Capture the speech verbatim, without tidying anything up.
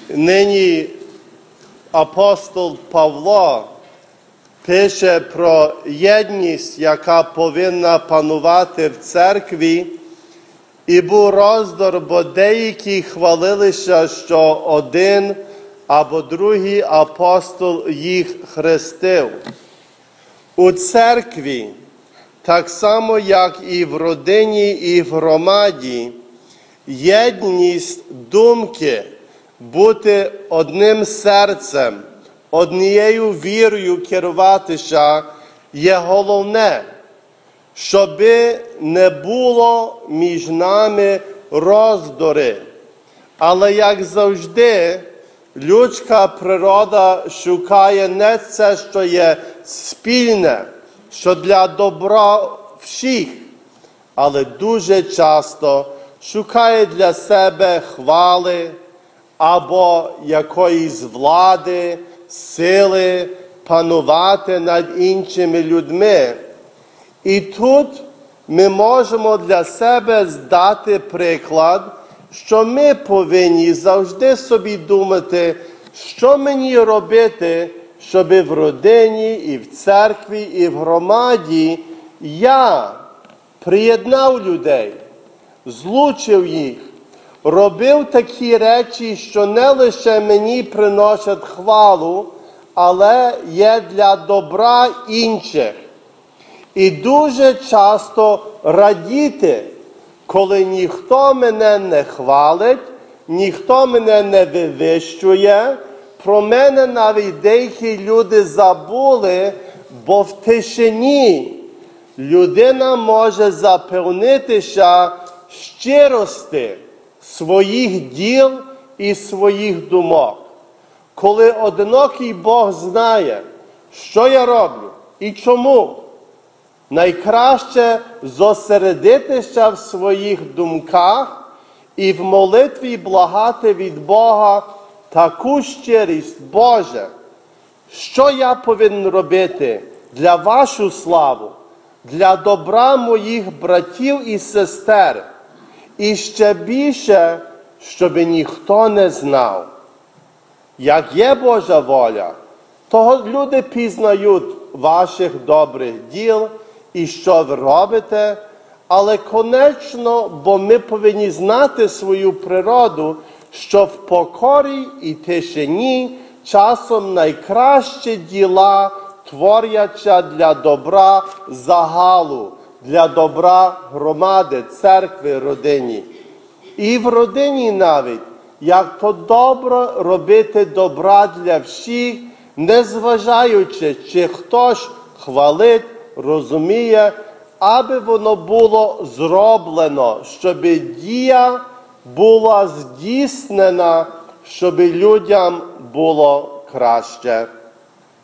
Нині апостол Павло пише про єдність, яка повинна панувати в церкві, і був роздор, бо деякі хвалилися, що один або другий апостол їх хрестив. У церкві, так само як і в родині, і в громаді, єдність думки, бути одним серцем, однією вірою керуватися є головне, щоби не було між нами роздори. Але, як завжди, людська природа шукає не це, що є спільне, що для добра всіх, але дуже часто шукає для себе хвали або якоїсь влади, сили панувати над іншими людьми. І тут ми можемо для себе здати приклад, що ми повинні завжди собі думати, що мені робити, щоб в родині, і в церкві, і в громаді я приєднав людей, злучив їх, робив такі речі, що не лише мені приносять хвалу, але є для добра інших. І дуже часто радіти, коли ніхто мене не хвалить, ніхто мене не вивищує. Про мене навіть деякі люди забули, бо в тишині людина може запевнитися щирості своїх діл і своїх думок. Коли одинокий Бог знає, що я роблю і чому, найкраще зосередитися в своїх думках і в молитві благати від Бога таку щирість: Боже, що я повинен робити для вашу славу, для добра моїх братів і сестер, і ще більше, щоб ніхто не знав. Як є Божа воля, то люди пізнають ваших добрих діл і що ви робите, але конечно, бо ми повинні знати свою природу, що в покорі і тишині часом найкращі діла творяться для добра загалу, для добра громади, церкви, родині. І в родині навіть, як то добре робити добра для всіх, незважаючи, чи хтось хвалить, розуміє, аби воно було зроблено, щоб дія була здійснена, щоб людям було краще.